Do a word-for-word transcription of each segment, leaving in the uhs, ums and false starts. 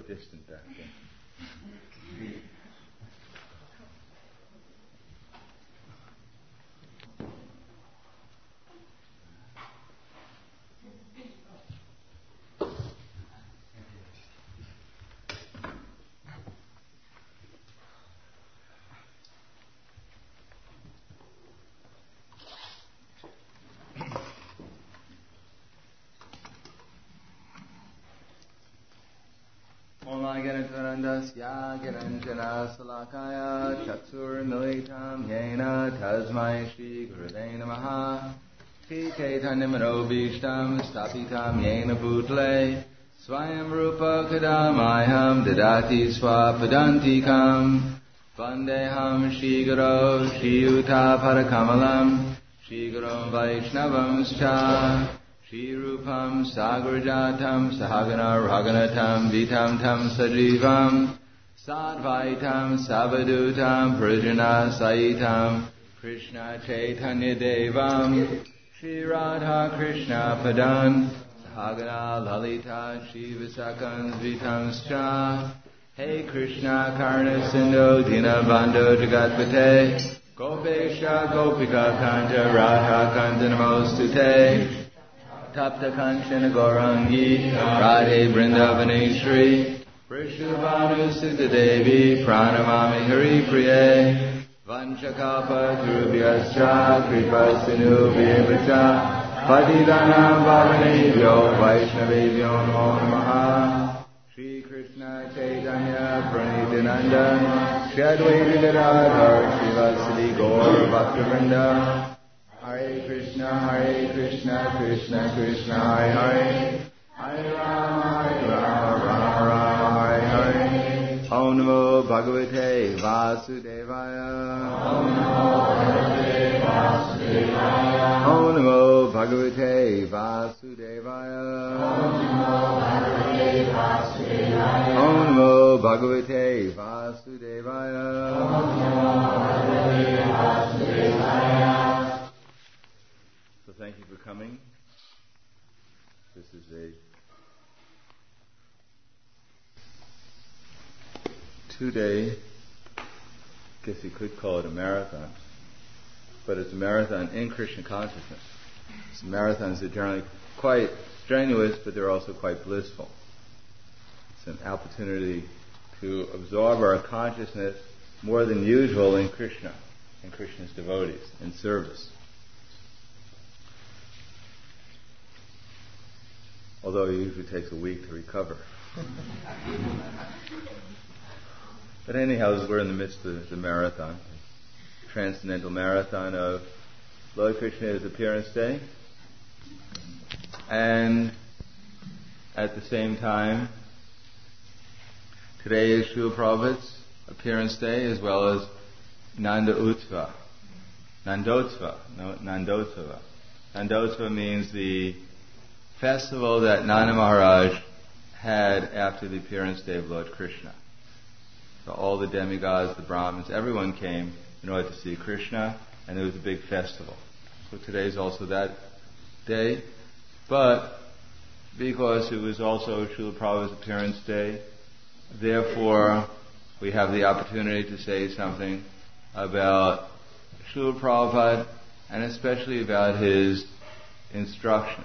distant back then. Omaganatarandasya Giranjana Salakaya Chatsur Militam Yena Tasmai Shri Gurave Namaha Shri Chaitanya Manobishtam Stapitam Yena Bhutle Swayam Rupa Kadamayam Dadati Swapadantikam Vandeham Shri Guru Shri Yuta Parakamalam Shri Guru Vaishnavam Scha Shri Rupam Sagrajatam Sahagana Raganatam Vitam Tam Sajivam Sadvaitam Savadutam Prajana Saitam Krishna Chaitanya Devam Shri Radha Krishna Padan Sahagana Lalita Shiva Sakans Vitam Scha Hey Krishna Karna Sindhu Dinabandho Jagatpate Gopesha Gopika Kanta Radha Kanta Namostute Tapta Kanchana Gaurangi Radhe Vrindavaneshri Vrishabhanu Siddha Devi Pranamami Hari Priye Vanchakapa Dhurubhyascha Kripa Sinu Vyevacha Patidanam Bhavanebhyo Vaishnavebhyo Namo Namaha Shri Krishna Chaitanya Pranityananda Shri Advaita Gadadhar Srivasadi Gaur Bhaktivinoda Hare Krishna, Hare Krishna, Krishna Krishna, Hare Hare, Hare Rama, Hare Rama, Rama Rama, Hare Hare. Om Namo Bhagavate Vasudevaya. Om Namo Bhagavate Vasudevaya. Om Namo Bhagavate Vasudevaya. Om Namo Bhagavate Vasudevaya. Thank you for coming. This is a two-day, I guess you could call it a marathon, but it's a marathon in Krishna consciousness. So marathons are generally quite strenuous, but they're also quite blissful. It's an opportunity to absorb our consciousness more than usual in Krishna, in Krishna's devotees, in service. Although it usually takes a week to recover. But anyhow, we're in the midst of the marathon, the transcendental marathon of Lord Krishna's appearance day. And at the same time, today is Srila Prabhupada's appearance day as well as Nanda Utva. Nandotsva. No, Nandotsva. Nandotsva means the festival that Nanda Maharaj had after the appearance day of Lord Krishna. So all the demigods, the Brahmins, everyone came in order to see Krishna, and there was a big festival. So today is also that day, but because it was also Srila Prabhupada's appearance day, therefore we have the opportunity to say something about Srila Prabhupada and especially about his instructions.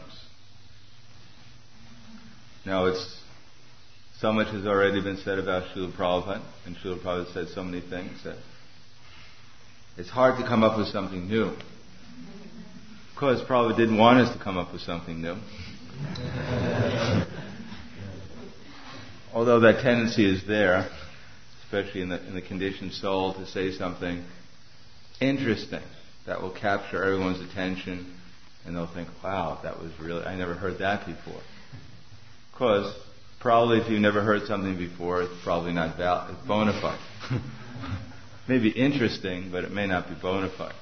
Now, it's so much has already been said about Srila Prabhupada, and Srila Prabhupada said so many things that it's hard to come up with something new. Of course, Prabhupada didn't want us to come up with something new. Although that tendency is there, especially in the, in the conditioned soul, to say something interesting that will capture everyone's attention, and they'll think, wow, that was really, I never heard that before. Of course, probably if you've never heard something before, it's probably not val- it's bona fide. Maybe interesting, but it may not be bona fide.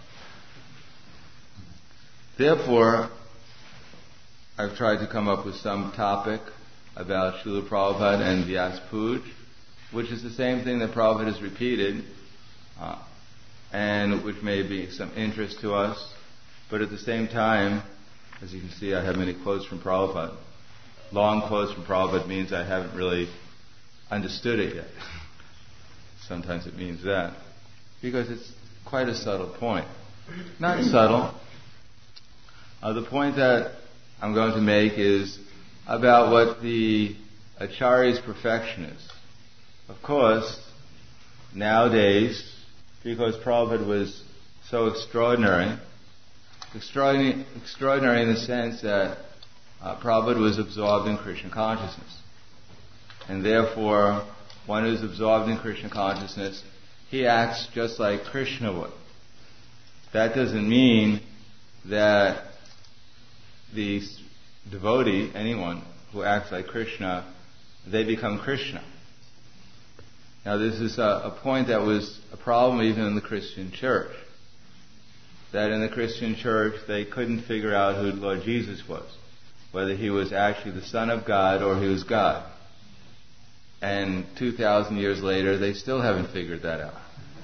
Therefore, I've tried to come up with some topic about Srila Prabhupada and Vyas Puj, which is the same thing that Prabhupada has repeated, uh, and which may be some interest to us. But at the same time, as you can see, I have many quotes from Prabhupada. Long quotes from Prabhupada means I haven't really understood it yet. Sometimes it means that. Because it's quite a subtle point. Not subtle. Uh, the point that I'm going to make is about what the Acharya's perfection is. Of course, nowadays, because Prabhupada was so extraordinary, extraordinary, extraordinary in the sense that uh, Prabhupada was absorbed in Krishna consciousness. And therefore, one who's absorbed in Krishna consciousness, he acts just like Krishna would. That doesn't mean that the devotee, anyone who acts like Krishna, they become Krishna. Now this is a, a point that was a problem even in the Christian church. That in the Christian church they couldn't figure out who Lord Jesus was. Whether he was actually the Son of God or he was God. And two thousand years later they still haven't figured that out.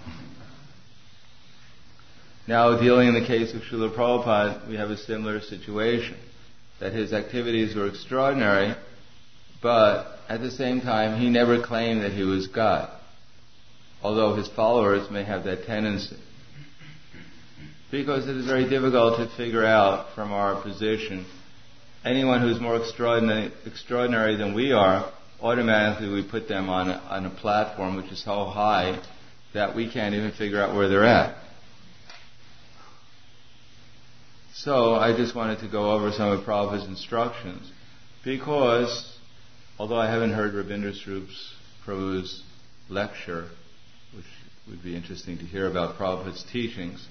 Now, dealing in the case of Srila Prabhupada, we have a similar situation. That his activities were extraordinary, but at the same time, he never claimed that he was God. Although his followers may have that tendency. Because it is very difficult to figure out from our position, anyone who's more extraordinary, extraordinary than we are, automatically we put them on a, on a platform which is so high that we can't even figure out where they're at. So I just wanted to go over some of Prabhupada's instructions because, although I haven't heard Rabindra Swarup's Prabhu's lecture, which would be interesting to hear about Prabhupada's teachings,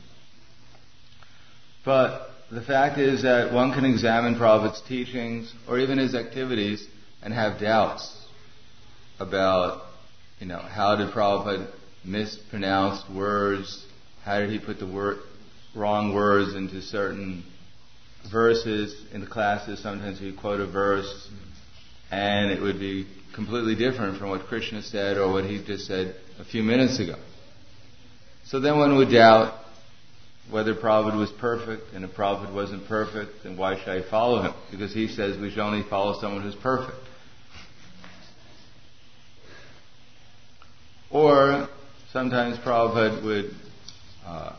but the fact is that one can examine Prabhupada's teachings or even his activities and have doubts about, you know, how did Prabhupada mispronounce words, how did he put the word wrong words into certain verses in the classes. Sometimes we quote a verse and it would be completely different from what Krishna said or what he just said a few minutes ago. So then one would doubt whether Prabhupada was perfect, and if Prabhupada wasn't perfect, then why should I follow him? Because he says we should only follow someone who's perfect. Or sometimes Prabhupada would uh,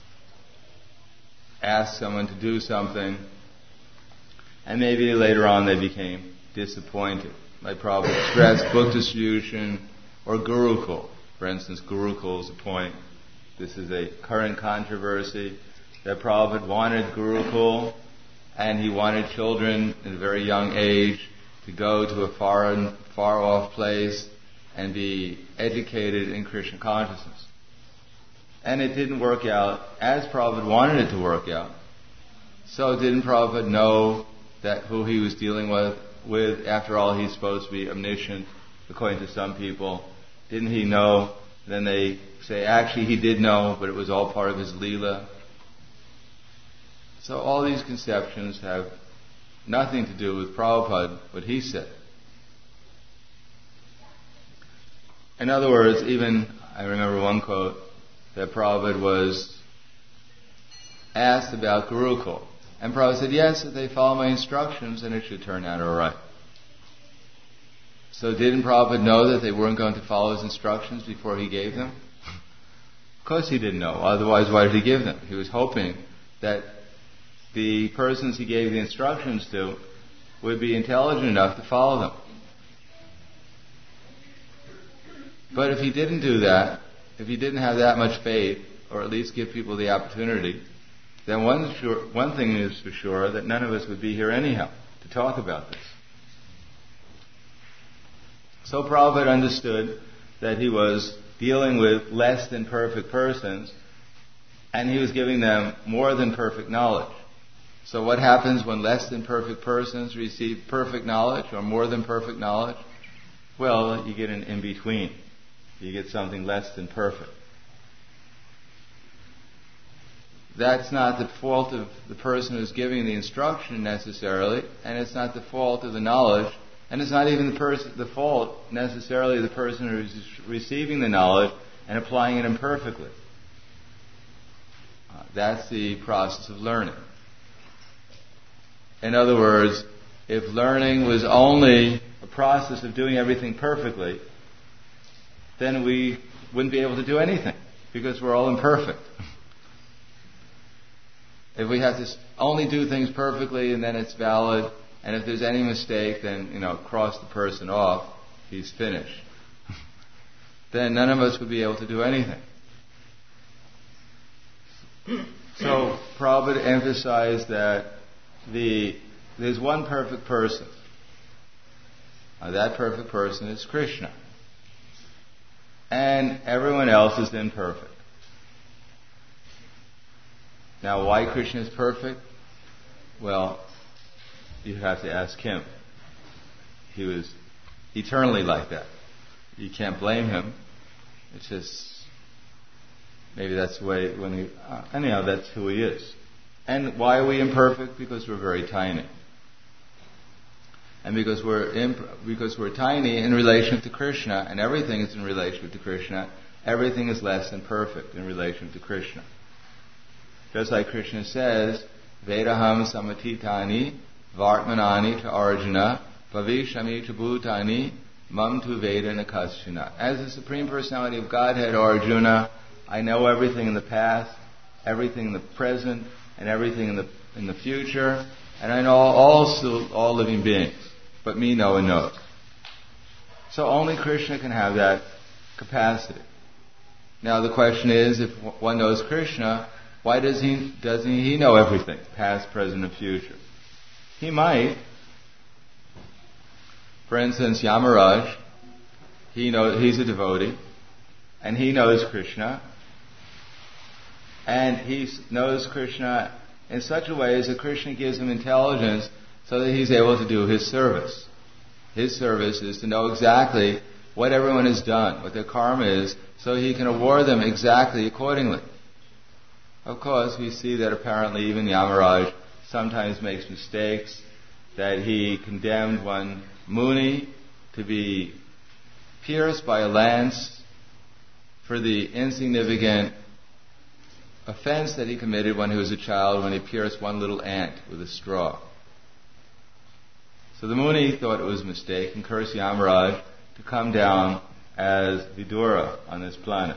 ask someone to do something, and maybe later on they became disappointed. Like Prabhupada stressed book distribution or Gurukul. For instance, Gurukul is a point. This is a current controversy that Prabhupada wanted Gurukul, and he wanted children at a very young age to go to a foreign, far-off place and be educated in Krishna consciousness. And it didn't work out as Prabhupada wanted it to work out. So didn't Prabhupada know that who he was dealing with? With, after all, he's supposed to be omniscient, according to some people. Didn't he know? Then they say, actually, he did know, but it was all part of his Leela. So all these conceptions have nothing to do with Prabhupada, what he said. In other words, even, I remember one quote, that Prabhupada was asked about Gurukul. And Prabhupada said, yes, if they follow my instructions, then it should turn out all right. So didn't Prabhupada know that they weren't going to follow his instructions before he gave them? Of course he didn't know. Otherwise, why did he give them? He was hoping that the persons he gave the instructions to would be intelligent enough to follow them. But if he didn't do that, if he didn't have that much faith, or at least give people the opportunity, then one, sure, one thing is for sure, that none of us would be here anyhow to talk about this. So Prabhupada understood that he was dealing with less than perfect persons, and he was giving them more than perfect knowledge. So what happens when less than perfect persons receive perfect knowledge or more than perfect knowledge? Well, you get an in-between. You get something less than perfect. That's not the fault of the person who's giving the instruction necessarily, and it's not the fault of the knowledge, and it's not even the, pers- the fault necessarily of the person who's receiving the knowledge and applying it imperfectly. Uh, that's the process of learning. In other words, if learning was only a process of doing everything perfectly, then we wouldn't be able to do anything, because we're all imperfect. If we have to only do things perfectly and then it's valid, and if there's any mistake, then, you know, cross the person off, he's finished. Then none of us would be able to do anything. So Prabhupada emphasized that the there's one perfect person. Now, that perfect person is Krishna. And everyone else is imperfect. Now, why Krishna is perfect? Well, you have to ask him. He was eternally like that. You can't blame him. It's just, maybe that's the way, when he, uh, anyhow, that's who he is. And why are we imperfect? Because we're very tiny. And because we're imp- because we're tiny in relation to Krishna, and everything is in relation to Krishna, everything is less than perfect in relation to Krishna. Just like Krishna says, Vedaham samatitani vartmanani to Arjuna bhavishami to bhutani mam tu veda nakaschina. As the Supreme Personality of Godhead, Arjuna, I know everything in the past, everything in the present, and everything in the in the future, and I know all all living beings. But me, no one knows. So only Krishna can have that capacity. Now the question is, if one knows Krishna, why does he doesn't he know everything, past, present, and future? He might. For instance, Yamaraj, he knows he's a devotee, and he knows Krishna, and he knows Krishna in such a way as that Krishna gives him intelligence so that he's able to do his service. His service is to know exactly what everyone has done, what their karma is, so he can award them exactly accordingly. Of course, we see that apparently even Yamaraj sometimes makes mistakes, that he condemned one Muni to be pierced by a lance for the insignificant offense that he committed when he was a child, when he pierced one little ant with a straw. So the Muni thought it was a mistake and cursed Yamaraj to come down as Vidura on this planet.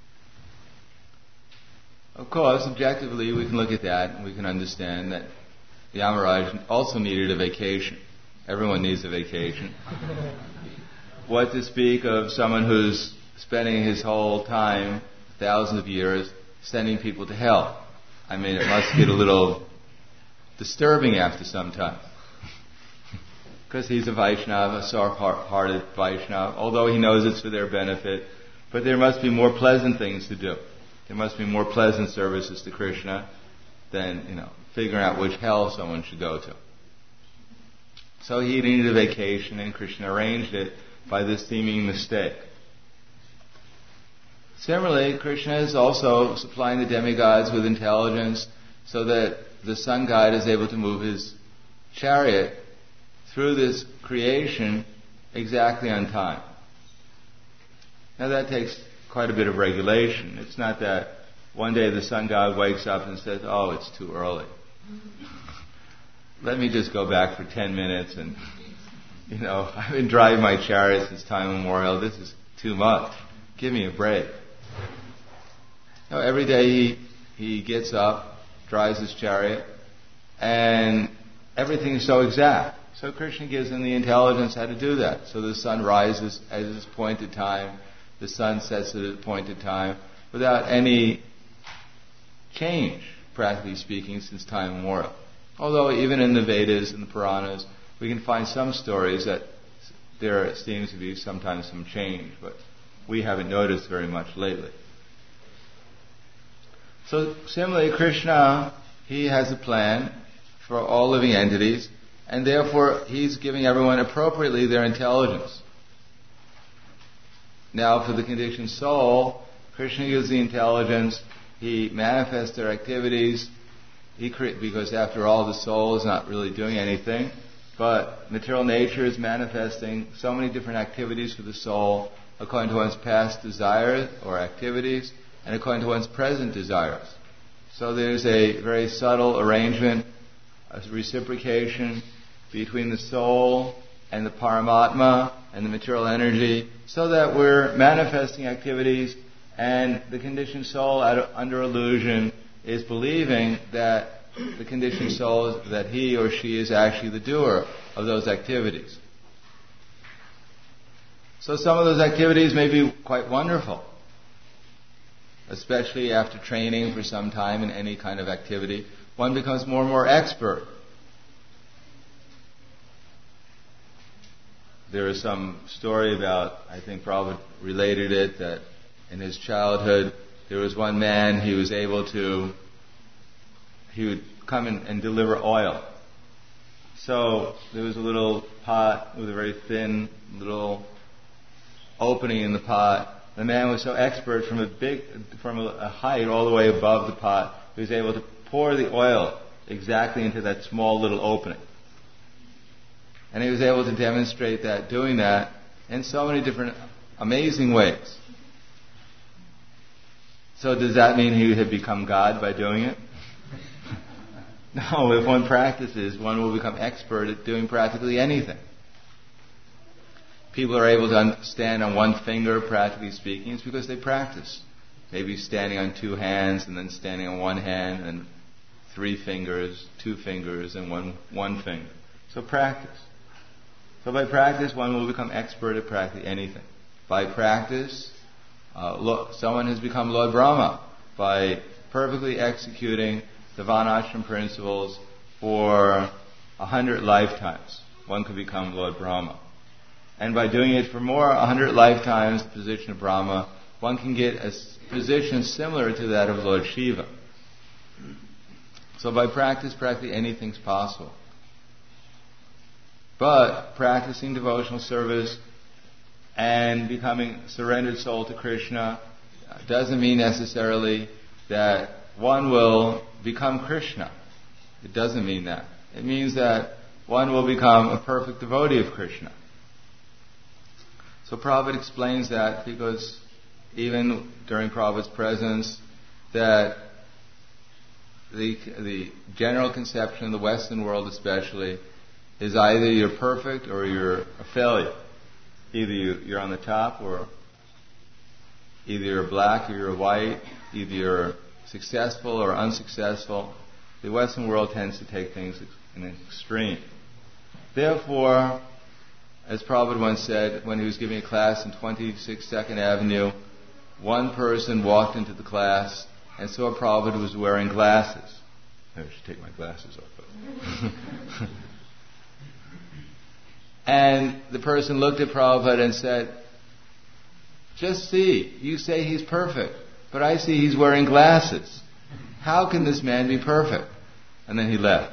Of course, objectively, we can look at that and we can understand that Yamaraj also needed a vacation. Everyone needs a vacation. What to speak of someone who's spending his whole time, thousands of years, sending people to hell? I mean, it must get a little disturbing after some time. Because he's a Vaishnava, a soft-hearted Vaishnava, although he knows it's for their benefit. But there must be more pleasant things to do. There must be more pleasant services to Krishna than, you know, figuring out which hell someone should go to. So he needed a vacation, and Krishna arranged it by this seeming mistake. Similarly, Krishna is also supplying the demigods with intelligence so that the sun god is able to move his chariot through this creation exactly on time. Now that takes quite a bit of regulation. It's not that one day the sun god wakes up and says, oh, it's too early. Let me just go back for ten minutes and, you know, I've been driving my chariot since time immemorial. This is too much. Give me a break. No, every day he, he gets up, drives his chariot, and everything is so exact. So Krishna gives him the intelligence how to do that. So the sun rises at its appointed time, the sun sets at its appointed time, without any change, practically speaking, since time immemorial. Although even in the Vedas and the Puranas, we can find some stories that there seems to be sometimes some change, but we haven't noticed very much lately. So similarly, Krishna, he has a plan for all living entities, and therefore he's giving everyone appropriately their intelligence. Now for the conditioned soul, Krishna gives the intelligence, he manifests their activities, he cre- because after all the soul is not really doing anything, but material nature is manifesting so many different activities for the soul according to one's past desires or activities and according to one's present desires. So there's a very subtle arrangement, a reciprocation between the soul and the Paramatma and the material energy, so that we're manifesting activities, and the conditioned soul, under illusion, is believing that the conditioned soul, that he or she is actually the doer of those activities. So some of those activities may be quite wonderful, especially after training for some time in any kind of activity. One becomes more and more expert. There is some story about, I think Prabhupada related it, that in his childhood there was one man, he was able to, he would come in and deliver oil. So there was a little pot with a very thin little opening in the pot. The man was so expert, from a big, from a height all the way above the pot, he was able to pour the oil exactly into that small little opening. And he was able to demonstrate that, doing that in so many different amazing ways. So does that mean he had become God by doing it? No, if one practices, one will become expert at doing practically anything. People are able to stand on one finger, practically speaking. It's because they practice. Maybe standing on two hands, and then standing on one hand, and three fingers, two fingers, and one one finger. So practice. So by practice, one will become expert at practically anything. By practice, uh, look, someone has become Lord Brahma by perfectly executing the Varnashram principles for a hundred lifetimes. One could become Lord Brahma. And by doing it for more, a hundred lifetimes, the position of Brahma, one can get a position similar to that of Lord Shiva. So by practice, practically anything's possible. But practicing devotional service and becoming surrendered soul to Krishna doesn't mean necessarily that one will become Krishna. It doesn't mean that. It means that one will become a perfect devotee of Krishna. So Prabhupada explains that because even during Prabhupada's presence, that the, the general conception in the Western world especially is either you're perfect or you're a failure. Either you, you're on the top, or either you're black or you're white, either you're successful or unsuccessful. The Western world tends to take things in an extreme. Therefore, as Prabhupada once said when he was giving a class in twenty-six Second Avenue, one person walked into the class and saw Prabhupada was wearing glasses. I should take my glasses off. But and the person looked at Prabhupada and said, "Just see, you say he's perfect, but I see he's wearing glasses. How can this man be perfect?" And then he left.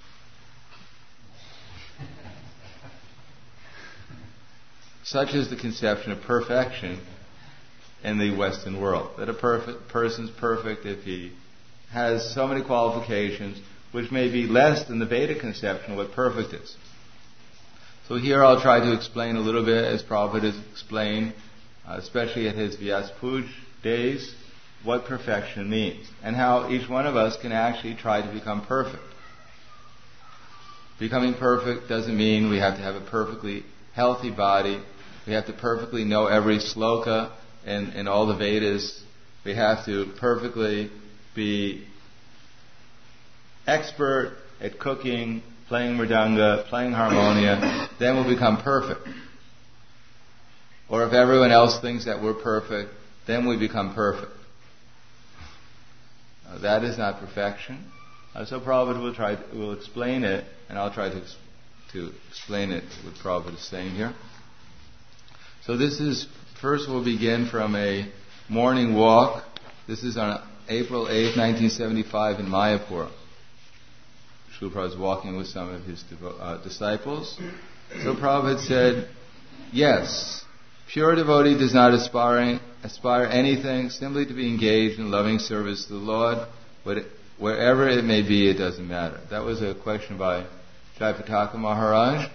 Such is the conception of perfection in the Western world, that a perfect person's perfect if he has so many qualifications, which may be less than the Vedic conception of what perfect is. So here I'll try to explain a little bit, as Prabhupada has explained, uh, especially at his Vyaspuj days, what perfection means, and how each one of us can actually try to become perfect. Becoming perfect doesn't mean we have to have a perfectly healthy body. We have to perfectly know every sloka in, in all the Vedas. We have to perfectly be expert at cooking, playing mridanga, playing harmonia. Then we'll become perfect. Or if everyone else thinks that we're perfect, then we become perfect. Uh, that is not perfection. Uh, so Prabhupada will try to, will explain it, and I'll try to to explain it what Prabhupada is saying here. So this is, first we'll begin from a morning walk. This is on April eighth, nineteen seventy-five in Mayapur. Srila Prabhupada is walking with some of his devo- uh, disciples. So Prabhupada said, yes, pure devotee does not aspire, aspire anything, simply to be engaged in loving service to the Lord. But it, wherever it may be, it doesn't matter. That was a question by Jayapataka Maharaj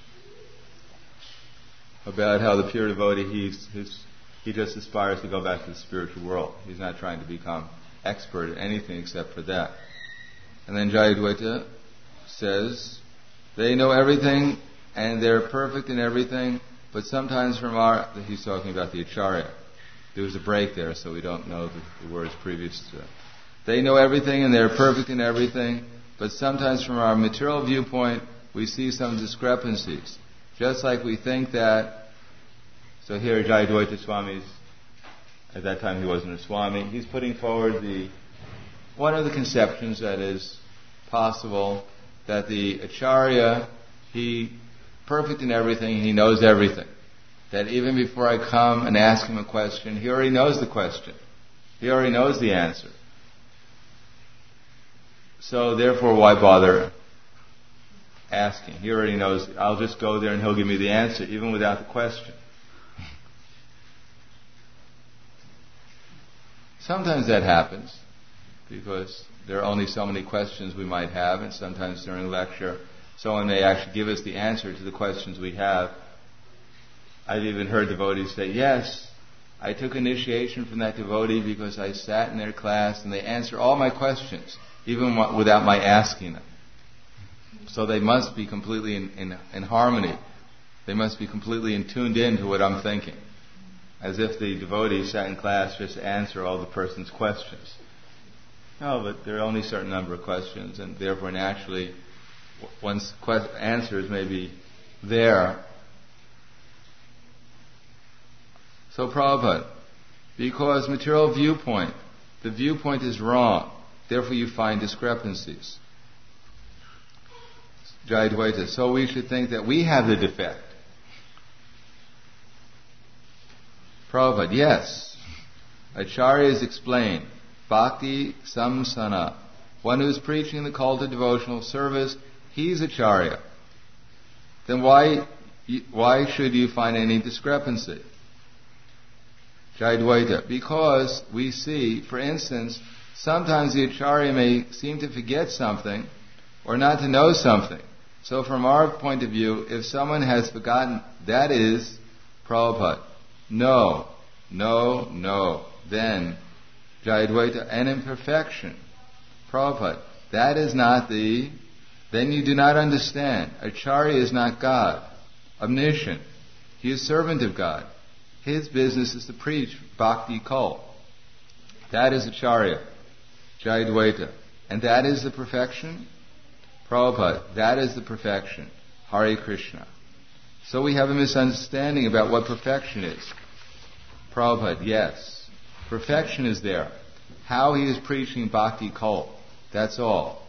about how the pure devotee, he's, he's, he just aspires to go back to the spiritual world. He's not trying to become expert at anything except for that. And then Jayadvaita says, they know everything and they're perfect in everything, But sometimes from our, he's talking about the Acharya. There was a break there, so we don't know the, the words previous to it. They know everything and they're perfect in everything, but sometimes from our material viewpoint, we see some discrepancies. Just like we think that, so here Jayadvaita Swami's, at that time he wasn't a Swami, he's putting forward the, one of the conceptions that is possible, that the Acharya, he perfect in everything, he knows everything. That even before I come and ask him a question, he already knows the question. He already knows the answer. So therefore, why bother asking? He already knows. I'll just go there and he'll give me the answer, even without the question. Sometimes that happens, because there are only so many questions we might have, and sometimes during lecture, someone may actually give us the answer to the questions we have. I've even heard devotees say, yes, I took initiation from that devotee because I sat in their class and they answer all my questions, even without my asking them. So they must be completely in, in, in harmony. They must be completely in, tuned in to what I'm thinking. As if the devotee sat in class just to answer all the person's questions. No, but there are only a certain number of questions, and therefore naturally one's que- answers may be there. So Prabhupada, because material viewpoint, the viewpoint is wrong, therefore you find discrepancies. Jayadvaita, so we should think that we have the defect. Prabhupada, yes. Acharyas explain, Bhakti Samsana, one who is preaching the call to devotional service, he's Acharya. Then why, why should you find any discrepancy? Jayadvaita, because we see, for instance, sometimes the Acharya may seem to forget something or not to know something. So from our point of view, if someone has forgotten, that is Prabhupada. No, no, no. Then, Jayadvaita, an imperfection. Prabhupada, that is not the, then you do not understand. Acharya is not God, omniscient. He is servant of God. His business is to preach bhakti call. That is Acharya, Jayadvaita. And that is the perfection? Prabhupada, that is the perfection. Hare Krishna. So we have a misunderstanding about what perfection is. Prabhupada, yes. Perfection is there. How he is preaching bhakti call. That's all.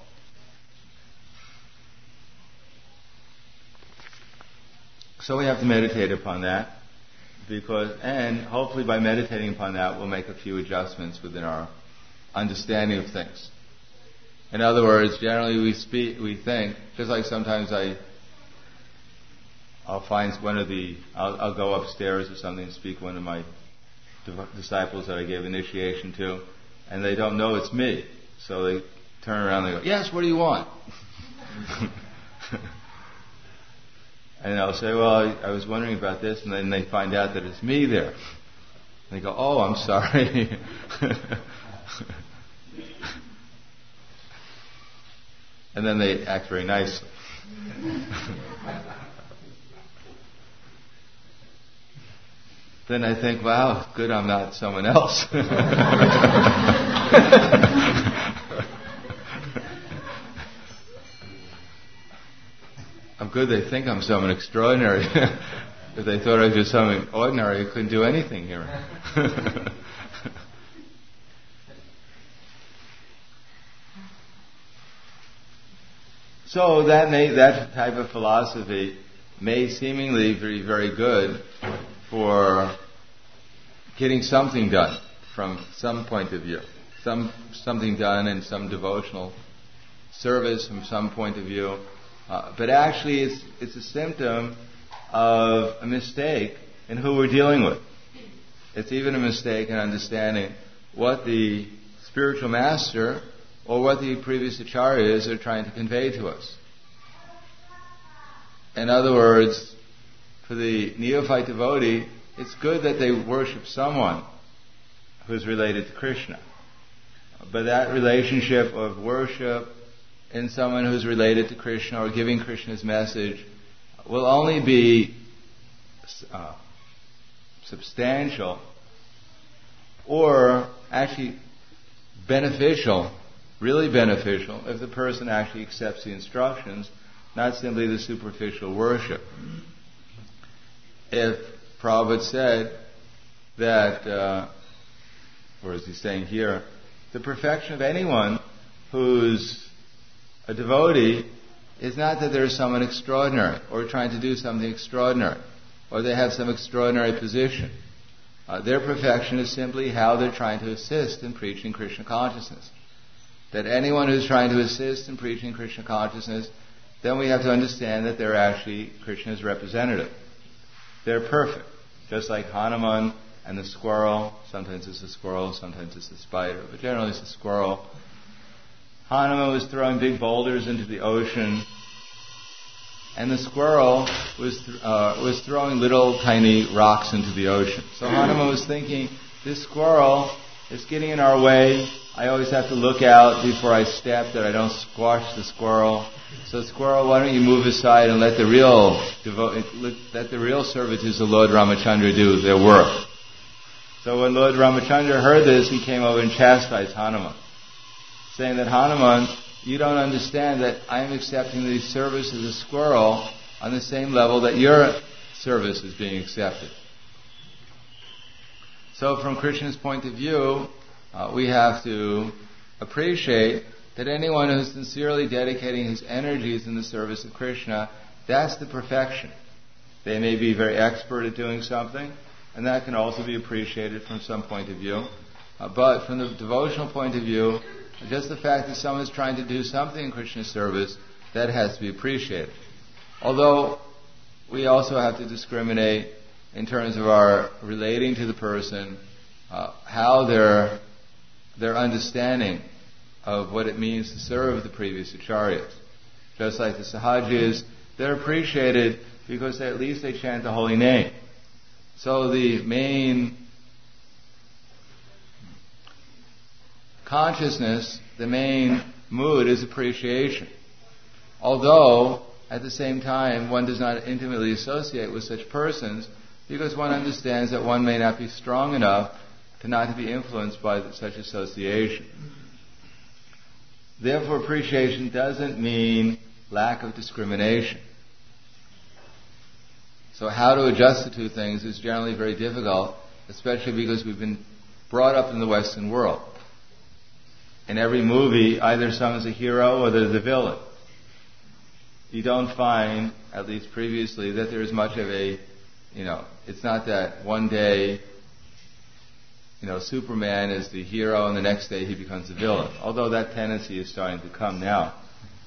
So we have to meditate upon that. Because, and hopefully by meditating upon that, we'll make a few adjustments within our understanding of things. In other words, generally we speak, we think, just like sometimes I, I'll find one of the, I'll, I'll go upstairs or something and speak to one of my disciples that I gave initiation to, and they don't know it's me. So they turn around and they go, yes, what do you want? And I'll say, well, I, I was wondering about this, and then they find out that it's me there. And they go, oh, I'm sorry. And then they act very nicely. Then I think, wow, good I'm not someone else. I'm good they think I'm someone extraordinary. If they thought I was just someone ordinary, I couldn't do anything here. So that may, that type of philosophy may seemingly be very good for getting something done from some point of view. Some something done in some devotional service from some point of view. Uh, but actually it's, it's a symptom of a mistake in who we're dealing with. It's even a mistake in understanding what the spiritual master or what the previous acharyas are trying to convey to us. In other words, for the neophyte devotee, it's good that they worship someone who's related to Krishna. But that relationship of worship in someone who's related to Krishna or giving Krishna's message will only be uh, substantial or actually beneficial, really beneficial, if the person actually accepts the instructions, not simply the superficial worship. If Prabhupada said that, uh, or as he's saying here, the perfection of anyone who's a devotee is not that they're someone extraordinary or trying to do something extraordinary or they have some extraordinary position. Uh, their perfection is simply how they're trying to assist in preaching Krishna consciousness. That anyone who's trying to assist in preaching Krishna consciousness, then we have to understand that they're actually Krishna's representative. They're perfect. Just like Hanuman and the squirrel. Sometimes it's a squirrel, sometimes it's a spider, but generally it's a squirrel. Hanuman was throwing big boulders into the ocean, and the squirrel was th- uh, was throwing little tiny rocks into the ocean. So Hanuman was thinking, this squirrel is getting in our way. I always have to look out before I step that I don't squash the squirrel. So squirrel, why don't you move aside and let the real devo- let the real servitors of Lord Ramachandra do their work. So when Lord Ramachandra heard this, he came over and chastised Hanuman, saying that Hanuman, you don't understand that I am accepting the service of the squirrel on the same level that your service is being accepted. So from Krishna's point of view, uh, we have to appreciate that anyone who's sincerely dedicating his energies in the service of Krishna, that's the perfection. They may be very expert at doing something, and that can also be appreciated from some point of view. Uh, but from the devotional point of view, just the fact that someone is trying to do something in Krishna's service, that has to be appreciated. Although we also have to discriminate in terms of our relating to the person, uh, how their their understanding of what it means to serve the previous acharyas. Just like the Sahajis, they're appreciated because at least they chant the holy name. So the main consciousness, the main mood is appreciation. Although, at the same time, one does not intimately associate with such persons because one understands that one may not be strong enough to not to be influenced by such association. Therefore, appreciation doesn't mean lack of discrimination. So how to adjust the two things is generally very difficult, especially because we've been brought up in the Western world. In every movie, either someone's a hero or they're the villain. You don't find, at least previously, that there is much of a, you know, it's not that one day, you know, Superman is the hero and the next day he becomes the villain. Although that tendency is starting to come now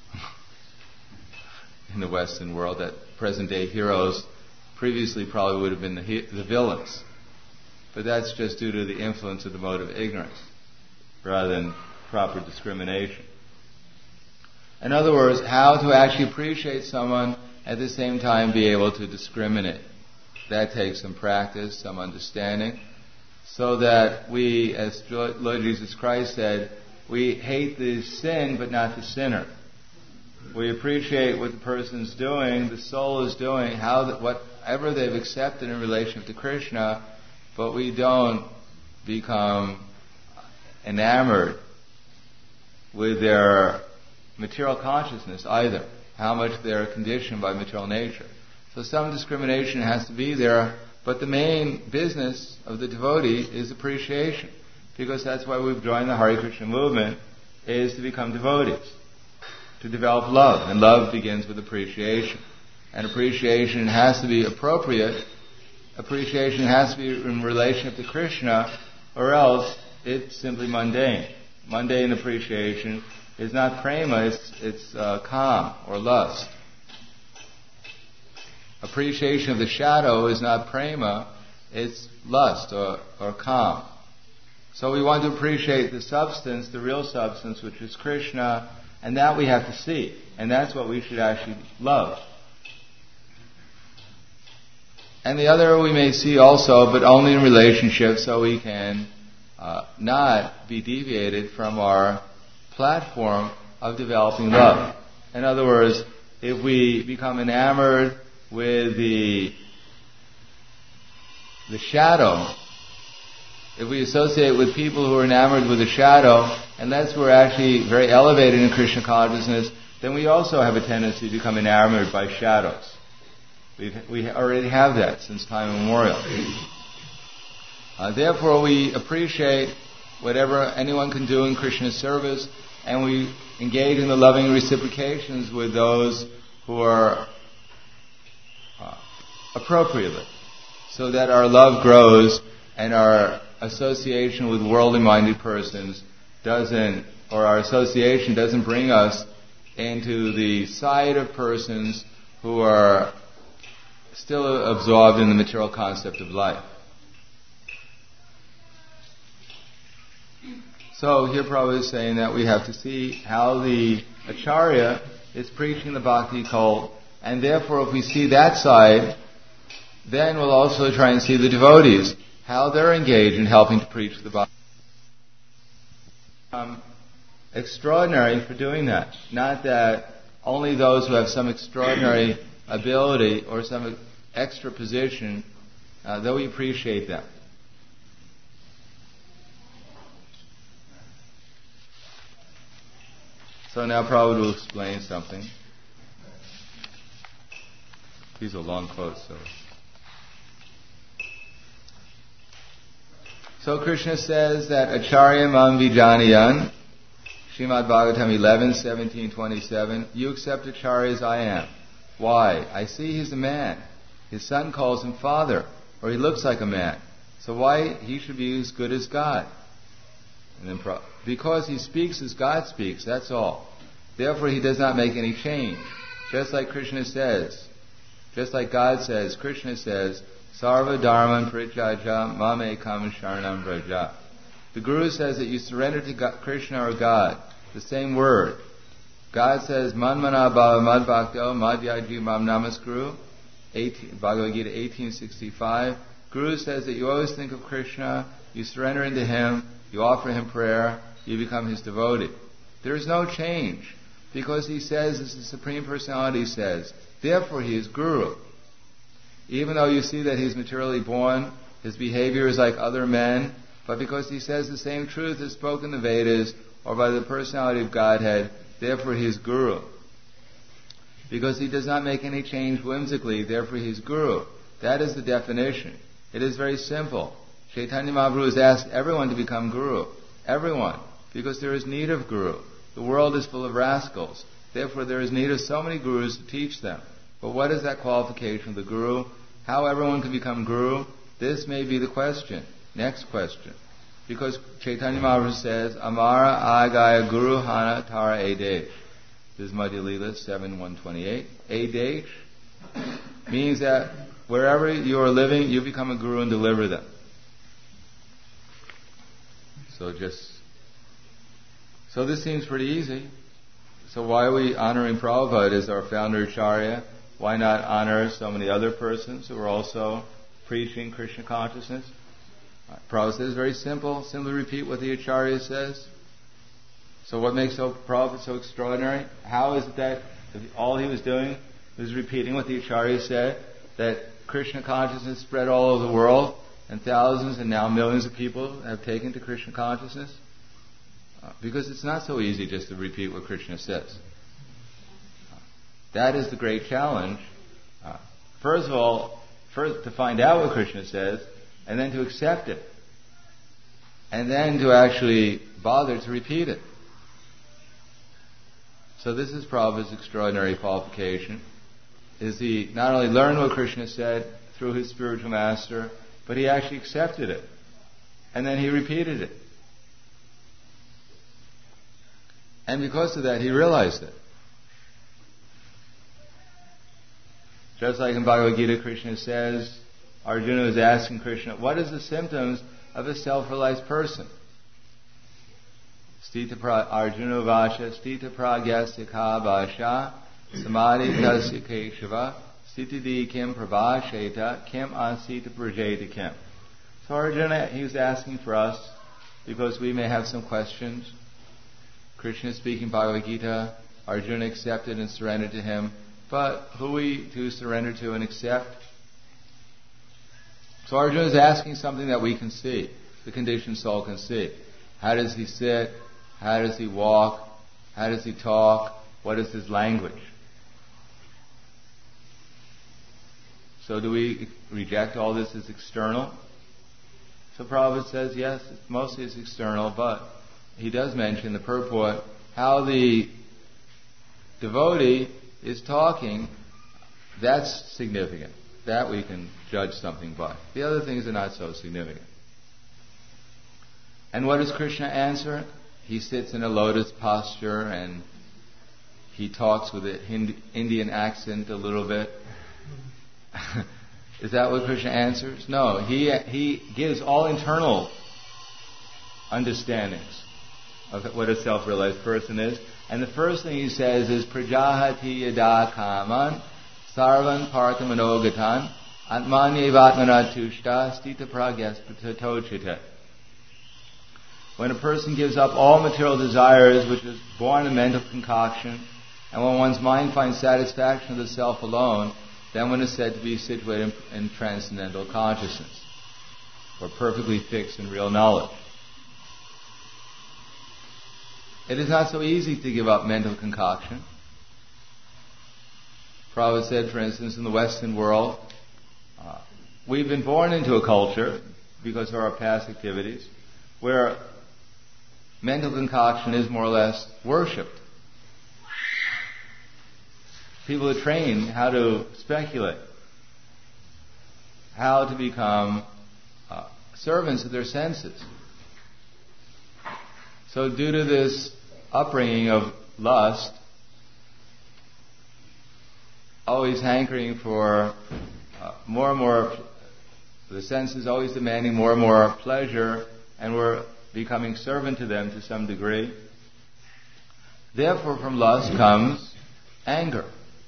in the Western world, that present-day heroes previously probably would have been the, he- the villains. But that's just due to the influence of the mode of ignorance, rather than proper discrimination. In other words, how to actually appreciate someone at the same time be able to discriminate. That takes some practice, some understanding, so that we, as Lord Jesus Christ said, we hate the sin but not the sinner. We appreciate what the person's doing, the soul is doing, how the, whatever they've accepted in relation to Krishna, but we don't become enamored with their material consciousness either, how much they're conditioned by material nature. So some discrimination has to be there, but the main business of the devotee is appreciation, because that's why we've joined the Hare Krishna movement, is to become devotees, to develop love, and love begins with appreciation. And appreciation has to be appropriate, appreciation has to be in relationship to Krishna, or else it's simply mundane. Mundane appreciation is not prema, it's, it's uh, calm or lust. Appreciation of the shadow is not prema, it's lust or, or calm. So we want to appreciate the substance, the real substance, which is Krishna, and that we have to see. And that's what we should actually love. And the other we may see also, but only in relationship, so we can uh, not be deviated from our platform of developing love. In other words, if we become enamored with the the shadow, if we associate with people who are enamored with the shadow, unless we're actually very elevated in Krishna consciousness, then we also have a tendency to become enamored by shadows. We've, we already have that since time immemorial. Uh, therefore, we appreciate whatever anyone can do in Krishna's service, and we engage in the loving reciprocations with those who are uh, appropriately, so that our love grows and our association with worldly-minded persons doesn't, or our association doesn't bring us into the side of persons who are still absorbed in the material concept of life. So here Prabhupada is saying that we have to see how the Acharya is preaching the Bhakti cult, and therefore if we see that side, then we'll also try and see the devotees, how they're engaged in helping to preach the Bhakti. Um, extraordinary for doing that. Not that only those who have some extraordinary ability or some extra position, uh, though we appreciate them. So now Prabhupada will explain something. These are long quotes, so. So Krishna says that Acharya Mam Vijanayan, Srimad Bhagavatam eleven, seventeen, twenty-seven, you accept Acharya as I am. Why? I see he's a man. His son calls him father, or he looks like a man. So why he should be as good as God? And then, because he speaks as God speaks, that's all. Therefore, he does not make any change. Just like Krishna says, just like God says, Krishna says, Sarva Dharman Prityaja Mame Kam Sharanam Vraja. The Guru says that you surrender to God, Krishna or God, the same word. God says, Manmana Bhava Mad Bhakto Madhyaji Mam Namaskuru, Bhagavad Gita eighteen sixty-five. Guru says that you always think of Krishna, you surrender into Him, you offer Him prayer, you become His devotee. There is no change, because He says, as the Supreme Personality says, therefore He is Guru. Even though you see that He's materially born, His behavior is like other men, but because He says the same truth as spoken in the Vedas, or by the personality of Godhead, therefore He is Guru. Because He does not make any change whimsically, therefore He is Guru. That is the definition. It is very simple. Chaitanya Mahaprabhu has asked everyone to become Guru. Everyone. Because there is need of Guru. The world is full of rascals. Therefore there is need of so many Gurus to teach them. But what is that qualification of the Guru? How everyone can become Guru? This may be the question. Next question. Because Chaitanya Mahaprabhu says, Amara Agaya Guru Hana Tara Adesh. This is Madhya Lila seven one twenty-eight. Adesh means that wherever you are living, you become a Guru and deliver them. So just, so this seems pretty easy. So why are we honoring Prabhupada as our founder Acharya? Why not honor so many other persons who are also preaching Krishna consciousness? Prabhupada says very simple. Simply repeat what the Acharya says. So what makes so Prabhupada so extraordinary? How is it that all he was doing was repeating what the Acharya said, that Krishna consciousness spread all over the world, and thousands and now millions of people have taken to Krishna consciousness? Uh, because it's not so easy just to repeat what Krishna says. Uh, that is the great challenge. Uh, first of all, first to find out what Krishna says, and then to accept it. And then to actually bother to repeat it. So this is Prabhupada's extraordinary qualification, is he not only learned what Krishna said through his spiritual master, but he actually accepted it. And then he repeated it. And because of that, he realized it. Just like in Bhagavad Gita, Krishna says, Arjuna is asking Krishna, what is the symptoms of a self-realized person? Stita pra, Arjuna Vasha, Stita Pragyasya Ka Vasha, Samadhi Tasya Keshava, Stitidi Kim Prabhasheta, Kim Asita Prajeta Kim. So Arjuna, he was asking for us, because we may have some questions. Krishna is speaking Bhagavad Gita, Arjuna accepted and surrendered to him, but who are we to surrender to and accept? So Arjuna is asking something that we can see, the conditioned soul can see. How does he sit? How does he walk? How does he talk? What is his language? So do we reject all this as external? So Prabhupada says, yes, mostly it's external, but he does mention the purport, how the devotee is talking, that's significant. That we can judge something by. The other things are not so significant. And what does Krishna answer? He sits in a lotus posture and he talks with an Hindi, Indian accent a little bit. Is that what Krishna answers? No, he he gives all internal understandings of what a self-realized person is. And the first thing he says is, Prajahati yada kaman sarvan parthamanogathan atmanyevatmana tushta stita pragyaspratochita. When a person gives up all material desires, which is born in mental concoction, and when one's mind finds satisfaction of the self alone, then one is said to be situated in, in transcendental consciousness, or perfectly fixed in real knowledge. It is not so easy to give up mental concoction. Prabhupada said, for instance, in the Western world, uh, we've been born into a culture, because of our past activities, where mental concoction is more or less worshipped. People are trained how to speculate, how to become uh, servants of their senses. So due to this upbringing of lust, always hankering for uh, more and more, the senses always demanding more and more pleasure, and we're becoming servant to them to some degree. Therefore, from lust comes anger.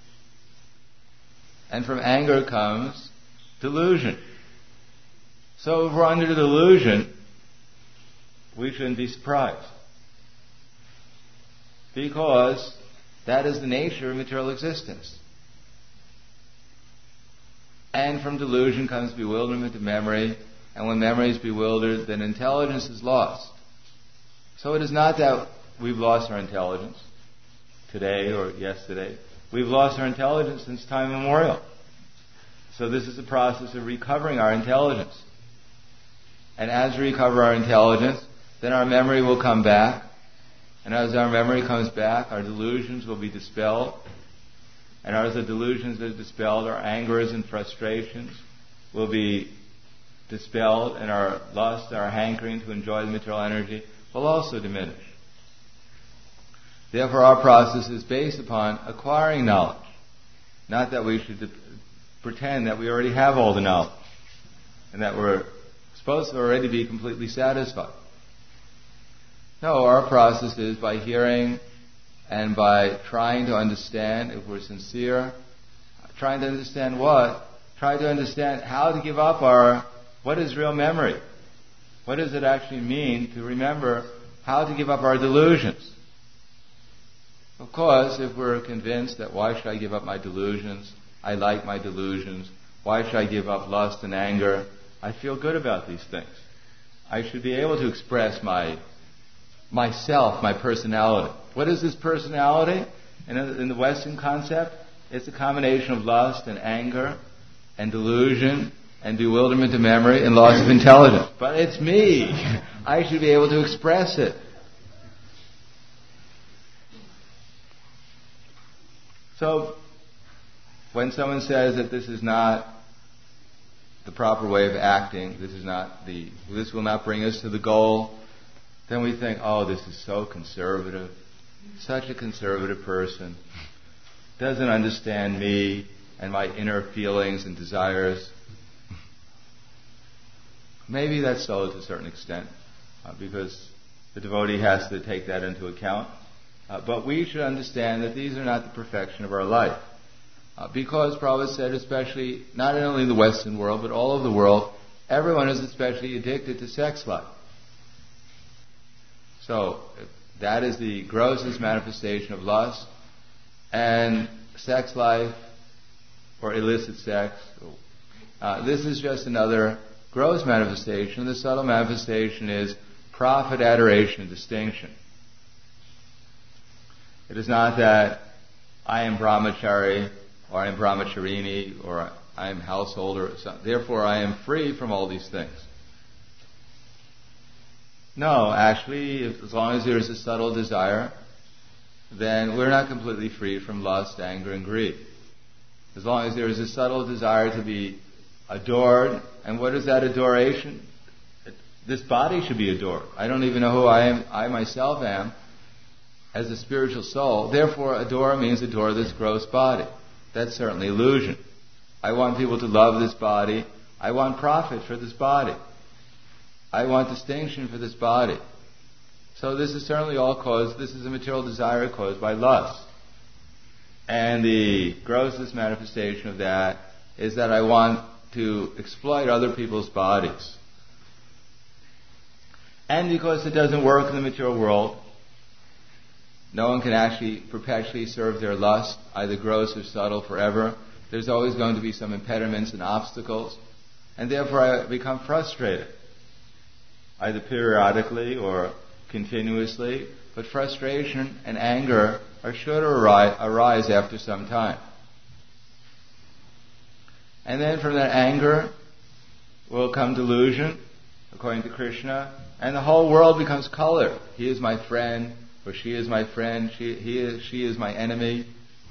And from anger comes delusion. So if we're under delusion, we shouldn't be surprised. Because that is the nature of material existence. And from delusion comes bewilderment of memory. And when memory is bewildered, then intelligence is lost. So it is not that we've lost our intelligence today or yesterday. We've lost our intelligence since time immemorial. So this is a process of recovering our intelligence. And as we recover our intelligence, then our memory will come back. And as our memory comes back, our delusions will be dispelled. And as the delusions are dispelled, our angers and frustrations will be dispelled, and our lust, our hankering to enjoy the material energy will also diminish. Therefore, our process is based upon acquiring knowledge. Not that we should de- pretend that we already have all the knowledge and that we're supposed to already be completely satisfied. No, our process is by hearing and by trying to understand, if we're sincere, trying to understand what? Try to understand how to give up our, what is real memory? What does it actually mean to remember how to give up our delusions? Of course, if we're convinced that why should I give up my delusions? I like my delusions. Why should I give up lust and anger? I feel good about these things. I should be able to express my myself, my personality. What is this personality? In, a, in the Western concept, it's a combination of lust and anger and delusion and bewilderment of memory and loss of intelligence. But it's me. I should be able to express it. So, when someone says that this is not the proper way of acting, this is not the, this will not bring us to the goal, then we think, oh, this is so conservative, such a conservative person, doesn't understand me and my inner feelings and desires. Maybe that's so to a certain extent, uh, because the devotee has to take that into account. Uh, but we should understand that these are not the perfection of our life. Uh, because Prabhupada said, especially, not only in the Western world, but all over the world, everyone is especially addicted to sex life. So, that is the grossest manifestation of lust, and sex life, or illicit sex, uh, this is just another gross manifestation. The subtle manifestation is profit, adoration, and distinction. It is not that I am brahmachari, or I am brahmacharini, or I am householder, therefore I am free from all these things. No, actually, if, as long as there is a subtle desire, then we're not completely free from lust, anger, and greed. As long as there is a subtle desire to be adored, and what is that adoration? This body should be adored. I don't even know who I am, I myself am, as a spiritual soul. Therefore, adore means adore this gross body. That's certainly illusion. I want people to love this body. I want profit for this body. I want distinction for this body. So this is certainly all caused, this is a material desire caused by lust. And the grossest manifestation of that is that I want to exploit other people's bodies. And because it doesn't work in the material world, no one can actually perpetually serve their lust, either gross or subtle, forever. There's always going to be some impediments and obstacles. And therefore I become frustrated, either periodically or continuously. But frustration and anger are sure to arise after some time. And then from that anger will come delusion, according to Krishna, and the whole world becomes colored. He is my friend, or she is my friend, she, he is, she is my enemy.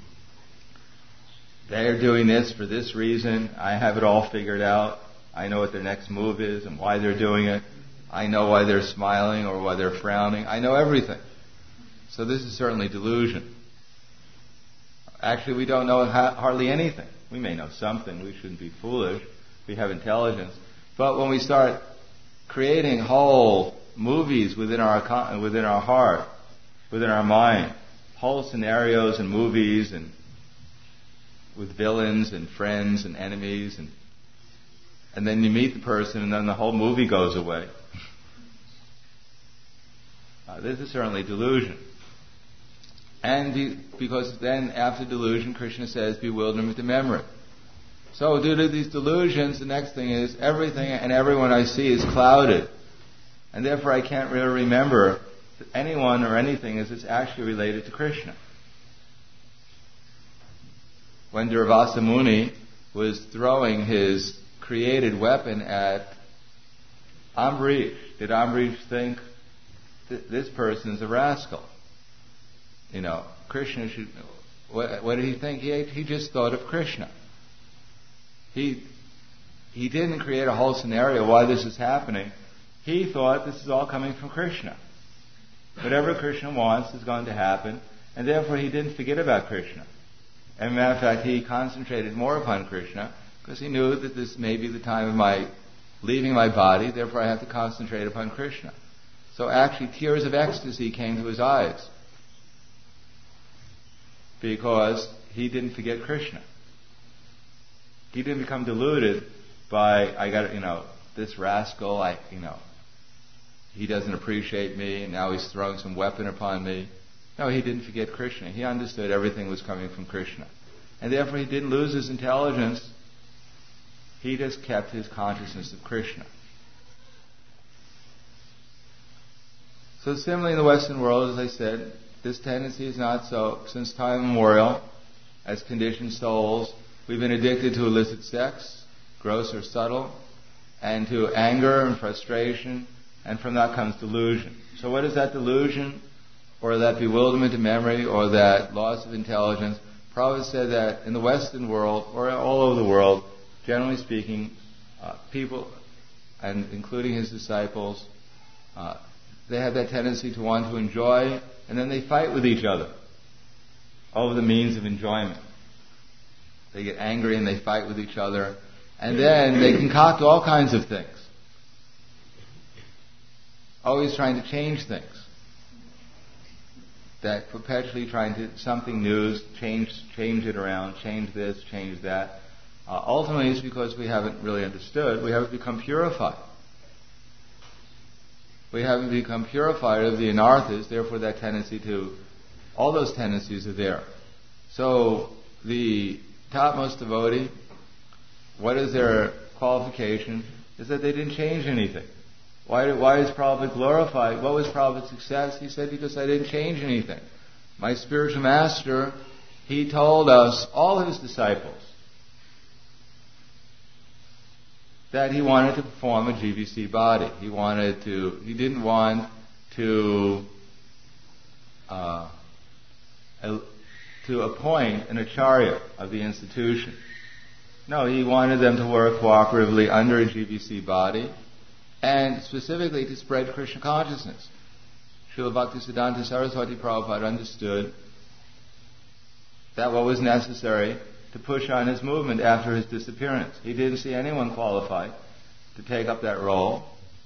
They are doing this for this reason. I have it all figured out. I know what their next move is and why they're doing it. I know why they're smiling or why they're frowning. I know everything. So this is certainly delusion. Actually, we don't know ha- hardly anything. We may know something. We shouldn't be foolish. We have intelligence. But when we start creating whole movies within our within our heart, within our mind, whole scenarios and movies, and with villains and friends and enemies, and and then you meet the person, and then the whole movie goes away. Uh, this is certainly delusion. And the, because then after delusion, Krishna says, bewilderment to memory. So due to these delusions, the next thing is everything and everyone I see is clouded. And therefore I can't really remember anyone or anything as it's actually related to Krishna. When Durvasa Muni was throwing his created weapon at Ambarish, did Ambarish think th- this person's a rascal? You know, Krishna should... What, what did he think? He, he just thought of Krishna. He, he didn't create a whole scenario why this is happening. He thought this is all coming from Krishna. Whatever Krishna wants is going to happen, and therefore he didn't forget about Krishna. As a matter of fact, he concentrated more upon Krishna because he knew that this may be the time of my leaving my body, therefore I have to concentrate upon Krishna. So actually tears of ecstasy came to his eyes because he didn't forget Krishna. He didn't become deluded by, I got, you know, this rascal, I, you know, he doesn't appreciate me, and now he's throwing some weapon upon me. No, he didn't forget Krishna. He understood everything was coming from Krishna. And therefore he didn't lose his intelligence. He just kept his consciousness of Krishna. So similarly in the Western world, as I said, this tendency is not so. Since time immemorial, as conditioned souls, we've been addicted to illicit sex, gross or subtle, and to anger and frustration, and from that comes delusion. So what is that delusion, or that bewilderment of memory, or that loss of intelligence? Prabhupada said that in the Western world, or all over the world, generally speaking, uh, people, and including his disciples, uh, they have that tendency to want to enjoy, and then they fight with each other over the means of enjoyment. They get angry and they fight with each other, and then they concoct all kinds of things. Always trying to change things. That perpetually trying to, something new, change, change it around, change this, change that. Uh, ultimately it's because we haven't really understood. We haven't become purified. We haven't become purified of the anarthas, therefore that tendency to, all those tendencies are there. So the topmost devotee, what is their qualification? is that they didn't change anything. Why, why is Prabhupada glorified? What was Prabhupada's success? He said, because I didn't change anything. My spiritual master, he told us, all his disciples, that he wanted to perform a G V C body. He wanted to, he didn't want to, uh, to appoint an acharya of the institution. No, he wanted them to work cooperatively under a G V C body, and specifically to spread Krishna consciousness. Srila Bhaktisiddhanta Saraswati Prabhupada understood that what was necessary to push on his movement after his disappearance. He didn't see anyone qualified to take up that role,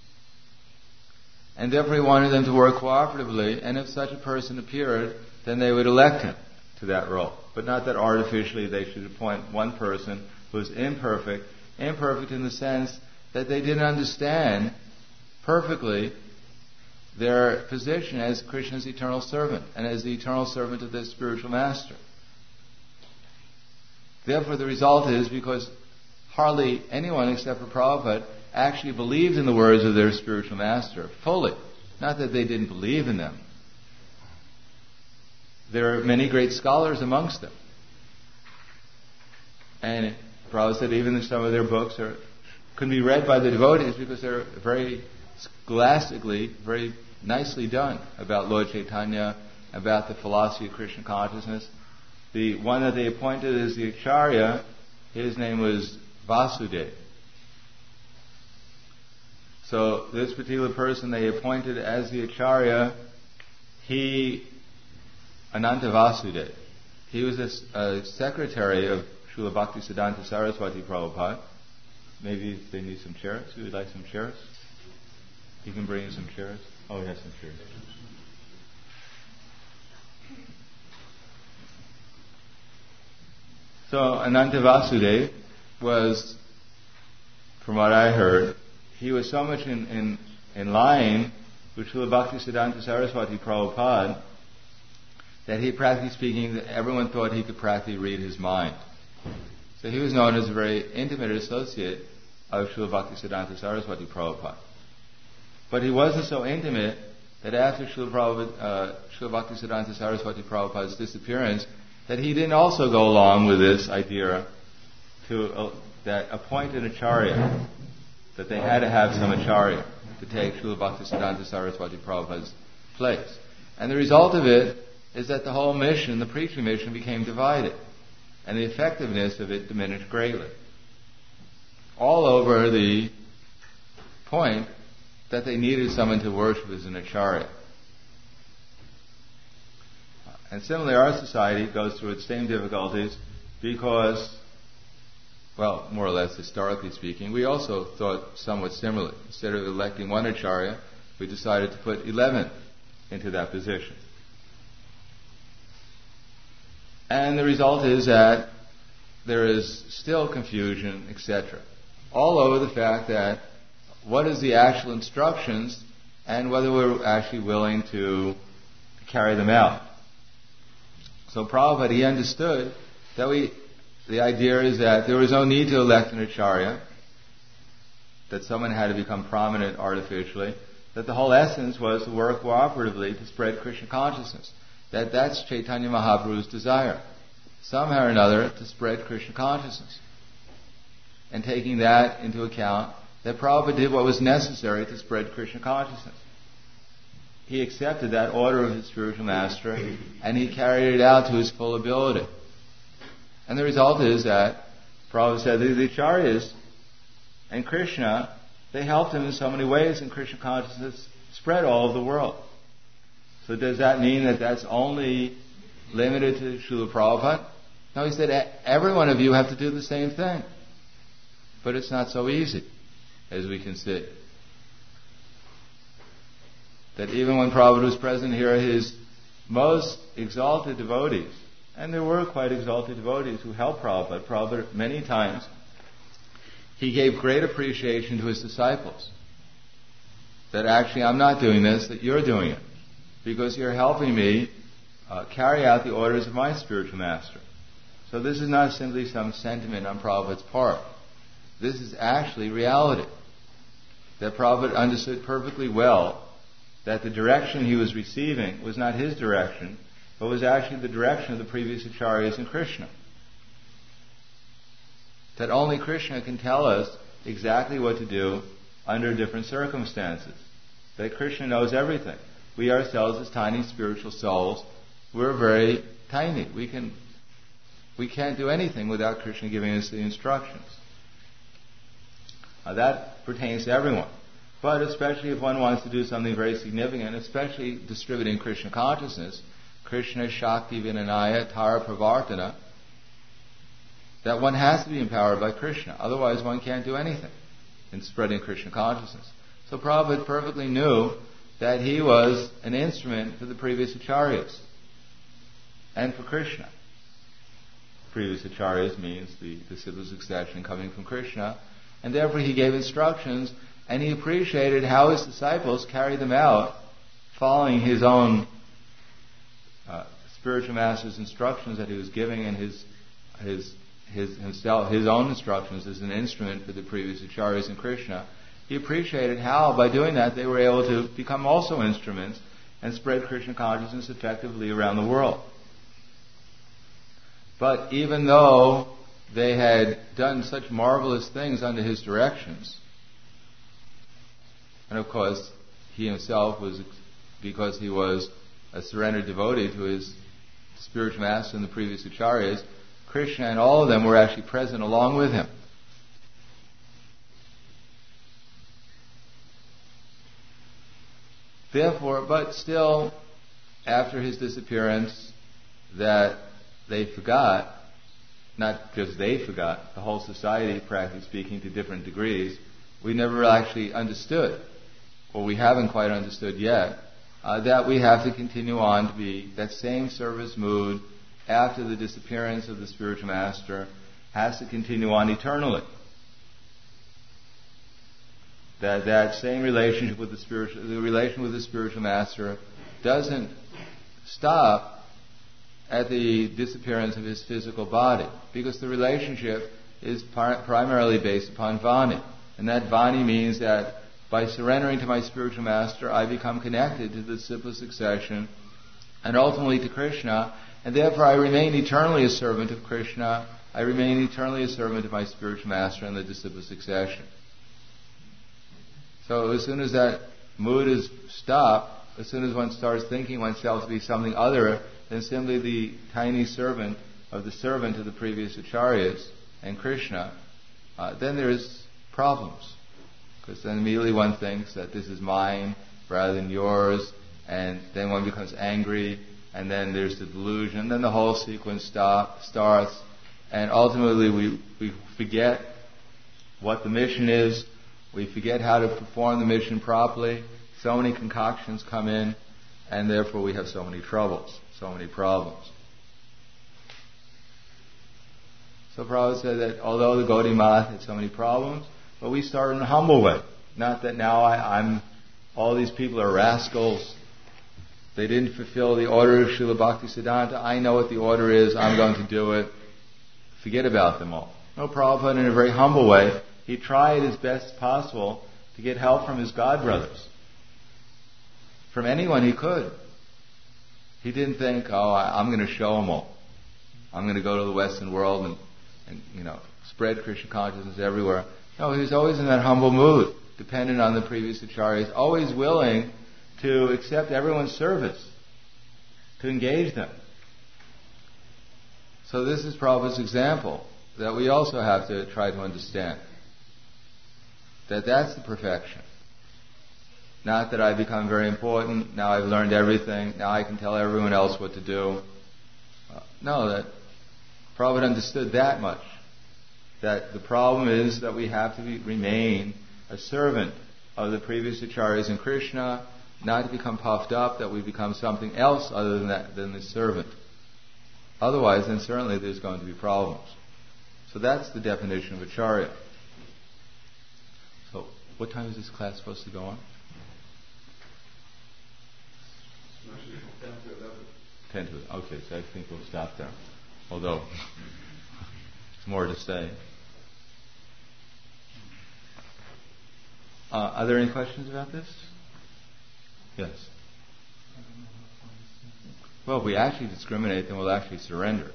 and therefore he wanted them to work cooperatively, and if such a person appeared, then they would elect him to that role. But not that artificially they should appoint one person who was imperfect, imperfect in the sense that they didn't understand perfectly their position as Krishna's eternal servant and as the eternal servant of their spiritual master. Therefore, the result is, because hardly anyone except for Prabhupada actually believed in the words of their spiritual master fully. Not that they didn't believe in them. There are many great scholars amongst them. And Prabhupada said even some of their books are, can be read by the devotees because they're very scholastically, very nicely done about Lord Chaitanya, about the philosophy of Krishna consciousness. The one that they appointed as the Acharya, his name was Vasudeva. So this particular person they appointed as the Acharya, he, Ananta Vasudeva, he was a, a secretary of Srila Bhaktisiddhanta Saraswati Prabhupada. Maybe they need some chairs. Who would like some chairs? You can bring in some chairs. Oh, he has some chairs. So Ananta Vasudeva was, from what I heard, he was so much in, in, in line with Srila Bhaktisiddhanta Saraswati Prabhupada that he, practically speaking, everyone thought he could practically read his mind. So he was known as a very intimate associate of Srila Bhaktisiddhanta Saraswati Prabhupada. But he wasn't so intimate that after Srila, Prabhupada, uh, Srila Bhaktisiddhanta Saraswati Prabhupada's disappearance, that he didn't also go along with this idea to uh, that appoint an acharya, that they had to have some acharya to take Srila Bhaktisiddhanta Saraswati Prabhupada's place. And the result of it is that the whole mission, the preaching mission, became divided, and the effectiveness of it diminished greatly. All over the point that they needed someone to worship as an acharya. And similarly, our society goes through its same difficulties because, well, more or less historically speaking, we also thought somewhat similarly. Instead of electing one acharya, we decided to put eleven into that position. And the result is that there is still confusion, et cetera, all over the fact that what is the actual instructions and whether we're actually willing to carry them out. So Prabhupada, he understood that we, the idea is that there was no need to elect an acharya, that someone had to become prominent artificially, that the whole essence was to work cooperatively to spread Krishna consciousness. That that's Chaitanya Mahaprabhu's desire, somehow or another, to spread Krishna consciousness. And taking that into account, that Prabhupada did what was necessary to spread Krishna consciousness. He accepted that order of his spiritual master, and he carried it out to his full ability. And the result is that Prabhupada said that the acharyas and Krishna, they helped him in so many ways, and Krishna consciousness spread all over the world. So does that mean that that's only limited to Srila Prabhupada? No, he said every one of you have to do the same thing. But it's not so easy, as we can see. That even when Prabhupada was present here, his most exalted devotees, and there were quite exalted devotees who helped Prabhupada, Prabhupada many times, he gave great appreciation to his disciples. That actually, I'm not doing this, that you're doing it. Because you're helping me uh, carry out the orders of my spiritual master. So this is not simply some sentiment on Prabhupada's part. This is actually reality. that Prabhupada understood perfectly well that the direction he was receiving was not his direction, but was actually the direction of the previous acharyas and Krishna. That only Krishna can tell us exactly what to do under different circumstances. That Krishna knows everything. We ourselves, as tiny spiritual souls, we're very tiny. We can, we can't do anything without Krishna giving us the instructions. Now that pertains to everyone. But especially if one wants to do something very significant, especially distributing Krishna consciousness, Krishna Shakti Vinanaya Tara Pravartana, that one has to be empowered by Krishna. Otherwise one can't do anything in spreading Krishna consciousness. So Prabhupada perfectly knew that he was an instrument for the previous acharyas and for Krishna. Previous acharyas means the disciple succession coming from Krishna, and therefore he gave instructions, and he appreciated how his disciples carried them out, following his own uh, spiritual master's instructions that he was giving, and his his his himself his own instructions as an instrument for the previous acharyas and Krishna. He appreciated how, by doing that, they were able to become also instruments and spread Krishna consciousness effectively around the world. But even though they had done such marvelous things under his directions, and of course, he himself was, because he was a surrendered devotee to his spiritual master and the previous acharyas, Krishna and all of them were actually present along with him. Therefore, but still, after his disappearance, that they forgot, not just they forgot, the whole society, practically speaking, to different degrees, we never actually understood, or we haven't quite understood yet, uh, that we have to continue on to be that same service mood after the disappearance of the spiritual master has to continue on eternally. That that same relationship with the spiritual, the relation with the spiritual master doesn't stop at the disappearance of his physical body, because the relationship is par- primarily based upon Vani. And that Vani means that by surrendering to my spiritual master, I become connected to the disciple succession and ultimately to Krishna, and therefore I remain eternally a servant of Krishna, I remain eternally a servant of my spiritual master and the disciple succession. So as soon as that mood is stopped, as soon as one starts thinking oneself to be something other than simply the tiny servant of the servant of the previous acharyas and Krishna, uh, then there's problems. Because then immediately one thinks that this is mine rather than yours, and then one becomes angry, and then there's the delusion, then the whole sequence stop, starts, and ultimately we, we forget what the mission is, we forget how to perform the mission properly, so many concoctions come in, and therefore we have so many troubles, so many problems. So Prabhupada said that although the Gaudiya Math had so many problems, but we started in a humble way. Not that now I, I'm, all these people are rascals. They didn't fulfill the order of Srila Bhaktisiddhanta. I know what the order is. I'm going to do it. Forget about them all. No, Prabhupada, in a very humble way, he tried as best possible to get help from his godbrothers. From anyone he could. He didn't think, oh, I, I'm going to show them all. I'm going to go to the Western world and, and, you know, spread Krishna consciousness everywhere. No, he was always in that humble mood, dependent on the previous acharyas, always willing to accept everyone's service, to engage them. So this is Prabhupada's example that we also have to try to understand. That that's the perfection. Not that I become very important, now I've learned everything, now I can tell everyone else what to do. Uh, no, that Prabhupada understood that much. That the problem is that we have to be, remain a servant of the previous acharyas and Krishna, not to become puffed up, that we become something else other than that, than the servant. Otherwise, then certainly there's going to be problems. So that's the definition of acharya. So, what time is this class supposed to go on? ten to eleven. Okay, so I think we'll stop there. Although, there's more to say. Uh, are there any questions about this? Yes. Well, if we actually discriminate, then we'll actually surrender.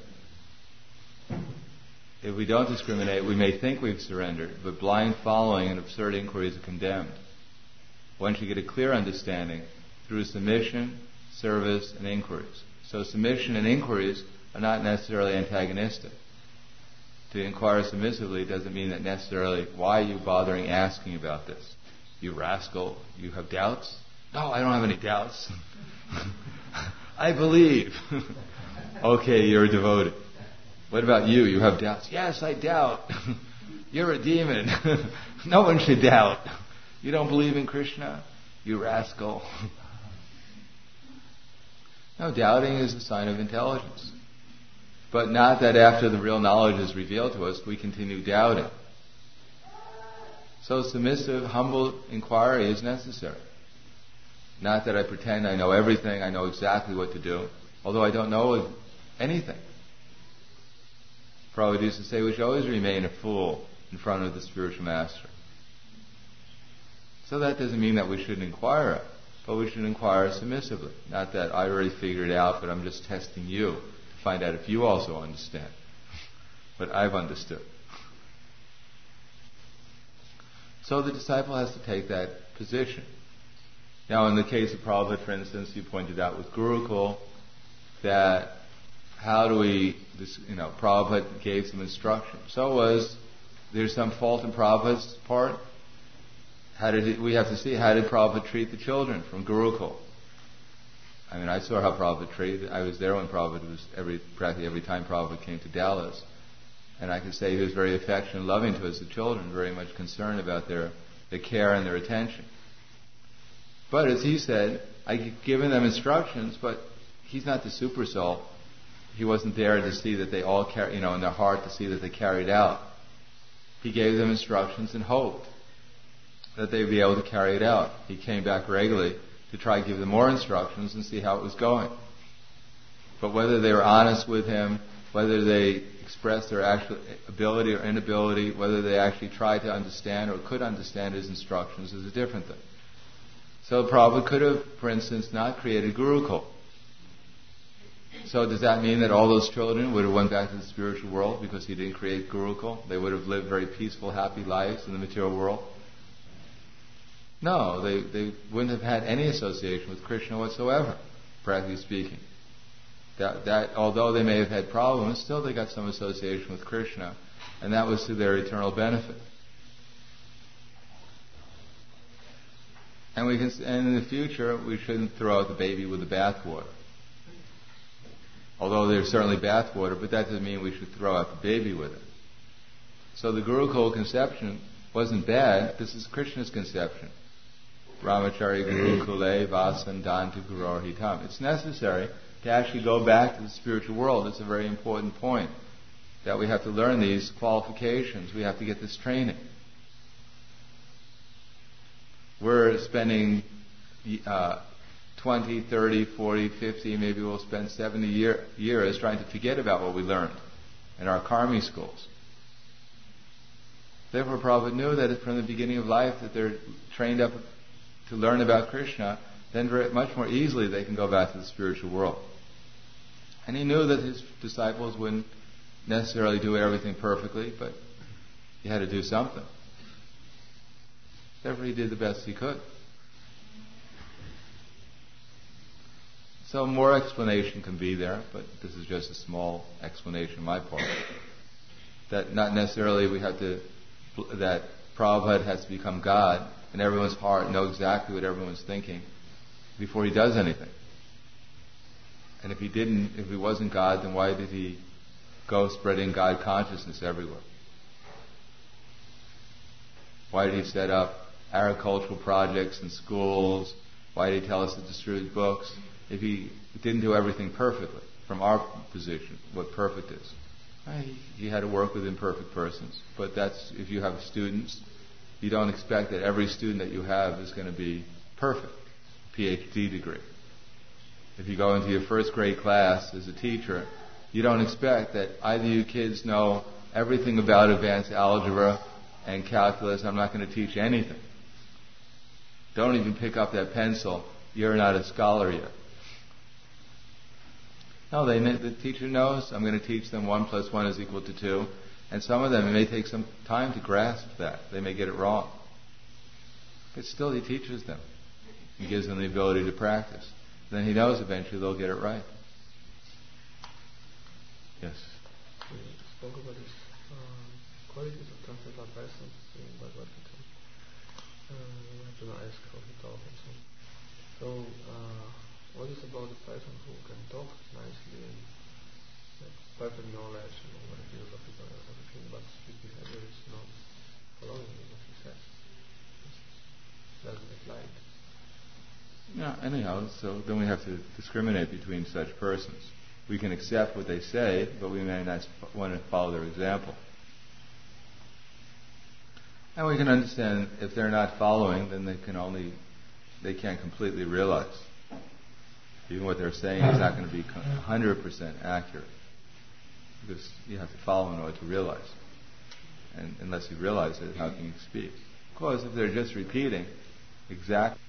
If we don't discriminate, we may think we've surrendered, but blind following and absurd inquiries are condemned. Once you get a clear understanding through submission, service, and inquiries. So submission and inquiries are not necessarily antagonistic. To inquire submissively doesn't mean that necessarily, why are you bothering asking about this? You rascal, you have doubts? No, I don't have any doubts. I believe. Okay, you're devoted. What about you? You have doubts? Yes, I doubt. You're a demon. No one should doubt. You don't believe in Krishna? You rascal. No, doubting is a sign of intelligence. But not that after the real knowledge is revealed to us, we continue doubting. So submissive, humble inquiry is necessary. Not that I pretend I know everything, I know exactly what to do, although I don't know anything. Prabhupada used to say we should always remain a fool in front of the spiritual master. So that doesn't mean that we shouldn't inquire, but we should inquire submissively. Not that I already figured it out, but I'm just testing you to find out if you also understand what I've understood. So the disciple has to take that position. Now in the case of Prabhupada, for instance, you pointed out with Gurukul that how do we, this, you know, Prabhupada gave some instruction. So was, there's some fault in Prabhupada's part. How did it, we have to see, how did Prabhupada treat the children from Gurukul? I mean, I saw how Prabhupada treated, I was there when Prabhupada was, every, practically every time Prabhupada came to Dallas. And I can say he was very affectionate and loving to us, the children, very much concerned about their, their care and their attention. But as he said, I've given them instructions, but he's not the super soul. He wasn't there to see that they all carry, you know, in their heart to see that they carried out. He gave them instructions and hoped that they'd be able to carry it out. He came back regularly to try to give them more instructions and see how it was going. But whether they were honest with him, whether they expressed their actual ability or inability, whether they actually tried to understand or could understand his instructions is a different thing. So Prabhupada could have, for instance, not created Gurukul. So does that mean that all those children would have went back to the spiritual world because he didn't create Gurukul? They would have lived very peaceful, happy lives in the material world? No, they, they wouldn't have had any association with Krishna whatsoever, practically speaking. That, that, although they may have had problems, still they got some association with Krishna, and that was to their eternal benefit. And we can, and in the future, we shouldn't throw out the baby with the bathwater. Although there's certainly bathwater, but that doesn't mean we should throw out the baby with it. So the Gurukul conception wasn't bad. This is Krishna's conception. Brahmachari Gurukule Vasan Dantu Guror Hitam. It's necessary to actually go back to the spiritual world. It's a very important point. That we have to learn these qualifications. We have to get this training. We're spending uh, twenty, thirty, forty, fifty, maybe we'll spend seventy year, years trying to forget about what we learned in our karmi schools. Therefore, Prabhupada knew that from the beginning of life that they're trained up to learn about Krishna, then very, much more easily they can go back to the spiritual world. And he knew that his disciples wouldn't necessarily do everything perfectly, but he had to do something. Therefore, he did the best he could. So more explanation can be there, but this is just a small explanation on my part. That not necessarily we have to, that Prabhupada has to become God in everyone's heart, know exactly what everyone's thinking before he does anything. And if he didn't, if he wasn't God, then why did he go spreading God consciousness everywhere? Why did he set up agricultural projects in schools? Why did he tell us to distribute books? If he didn't do everything perfectly, from our position, what perfect is. He had to work with imperfect persons. But that's, if you have students, you don't expect that every student that you have is going to be perfect, P H D degree. If you go into your first grade class as a teacher, you don't expect that either you kids know everything about advanced algebra and calculus. I'm not going to teach anything. don't even pick up that pencil, you're not a scholar yet. No, they the teacher knows I'm going to teach them one plus one is equal to two, and some of them it may take some time to grasp that. They may get it wrong. But still he teaches them. He gives them the ability to practice. Then he knows eventually they'll get it right. Yes? We spoke about this uh, qualities of transcendental persons in Bhagavad Gita. Uh, Arjuna asked how he talk and so on. So, uh, what is about the person who can talk nicely and like, perfect knowledge and all the philosophical and everything, but his behavior is not following what he says? Doesn't it like? Yeah, anyhow, so then we have to discriminate between such persons. We can accept what they say, but we may not want to follow their example. And we can understand if they're not following, then they can only, they can't completely realize. Even what they're saying is not going to be one hundred percent accurate. Because you have to follow in order to realize. And unless you realize it, how can you speak? Of course, if they're just repeating exactly